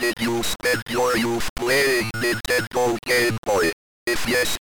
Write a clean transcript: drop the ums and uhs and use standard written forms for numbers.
Did you spend your youth playing Nintendo Game Boy? If yes,